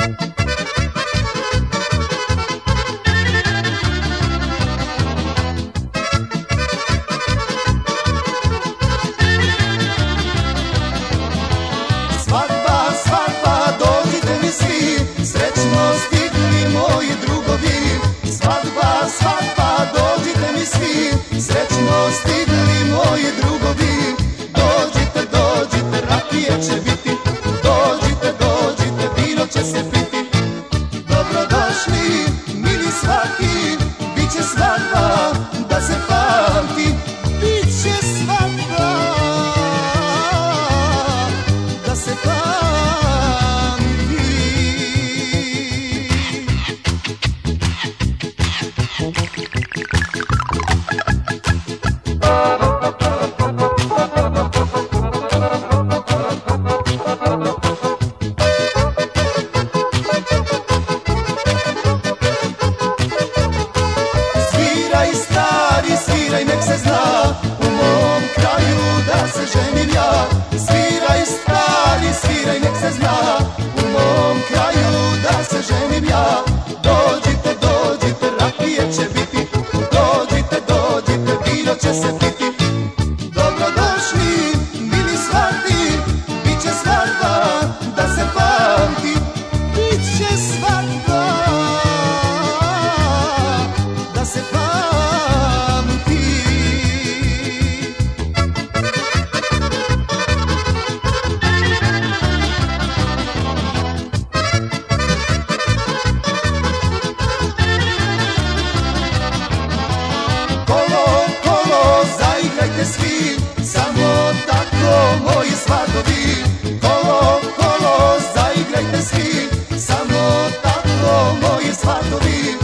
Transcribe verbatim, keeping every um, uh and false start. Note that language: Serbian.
Svadba, svadba, dođite mi svi, srećno stigli moji drugovi. Svadba, svadba, dođite mi svi, srećno stigli moji drugovi. Dođite, dođite, rakije će biti, dođite, dođite, vino će se piti. Dobrodošli, mili svaki, bit će svadba da se pamti. Bit će svadba da se pamti. Sviraj stari, sviraj nek se zna, u mom kraju da se ženim ja. Sviraj stari, sviraj nek se zna, u mom kraju da se ženim ja. Dođite, dođite, rakije će biti, dođite, dođite, vino će se piti. Dobrodošli, mili svati, bit će svadba da se pamti. Bit će svadba da se pamti. Kolo, kolo, zaigrajte svi, samo tako moji svadovi. Kolo, kolo, zaigrajte svi, samo tako moji svadovi.